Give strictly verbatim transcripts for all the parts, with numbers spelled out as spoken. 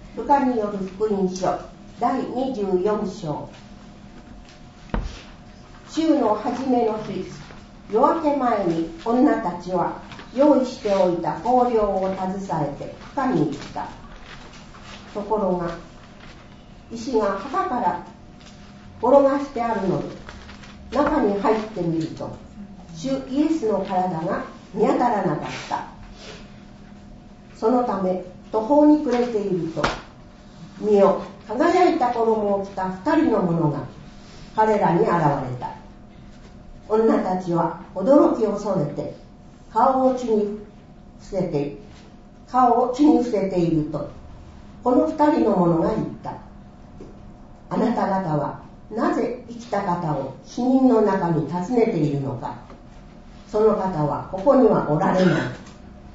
ルカによる福音書だいにじゅうよん章。週の初めの日、夜明け前に女たちは用意しておいた香料を携えて墓に行った。ところが石が墓から転がしてあるので、中に入ってみると主イエスの体が見当たらなかった。そのため途方に暮れていると、見よ、輝いた衣を着た二人の者が彼らに現れた。女たちは驚き恐れて顔を地に伏せて顔を地に伏せていると、この二人の者が言った。あなた方はなぜ生きた方を死人の中に訪ねているのか。その方はここにはおられない。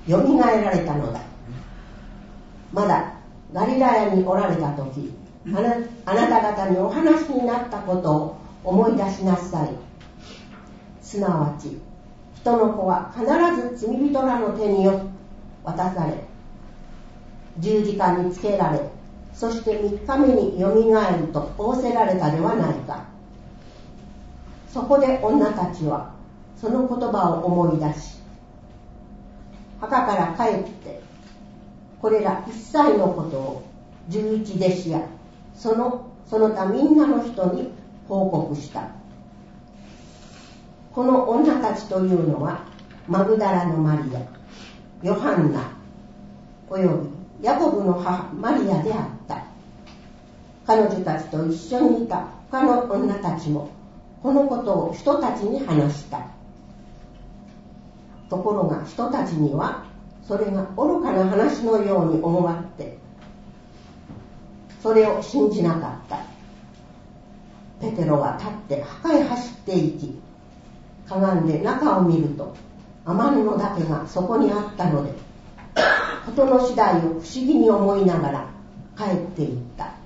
よみがえられたのだ。まだガリラヤにおられた時、あな、あなた方にお話になったことを思い出しなさい。すなわち人の子は必ず罪人らの手によって渡され、十字架につけられ、そして三日目によみがえると仰せられたではないか。そこで女たちはその言葉を思い出し、墓から帰ってこれら一切のことを十一弟子やそのその他みんなの人に報告した。この女たちというのはマグダラのマリア、ヨハンナおよびヤコブの母マリアであった。彼女たちと一緒にいた他の女たちもこのことを人たちに話した。ところが人たちにはそれが愚かな話のように思われて、それを信じなかった。ペテロは立って墓へ走っていき、かがんで中を見ると天布だけがそこにあったので、事の次第を不思議に思いながら帰っていった。